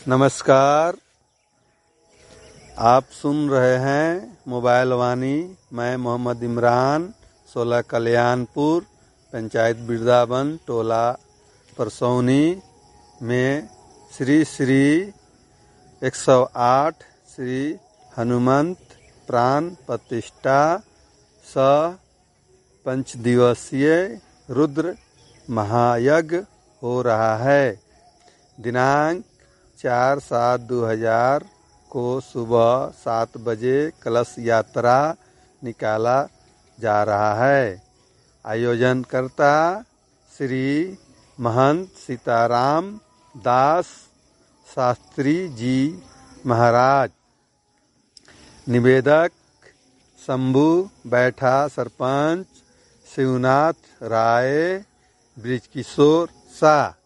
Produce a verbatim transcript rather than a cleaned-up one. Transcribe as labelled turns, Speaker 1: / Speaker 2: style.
Speaker 1: नमस्कार, आप सुन रहे हैं मोबाइल वाणी। मैं मोहम्मद इमरान, सोलह कल्याणपुर, पंचायत बिरदावन, टोला परसौनी में श्री श्री एक सौ आठ श्री हनुमंत प्राण प्रतिष्ठा सह पंचदिवसीय रुद्र महायज्ञ हो रहा है। दिनांक चार सात दो हजार को सुबह सात बजे कलश यात्रा निकाला जा रहा है। आयोजनकर्ता श्री महंत सीताराम दास शास्त्री जी महाराज। निवेदक शंभू बैठा सरपंच शिवनाथ राय, बृजकिशोर शाह।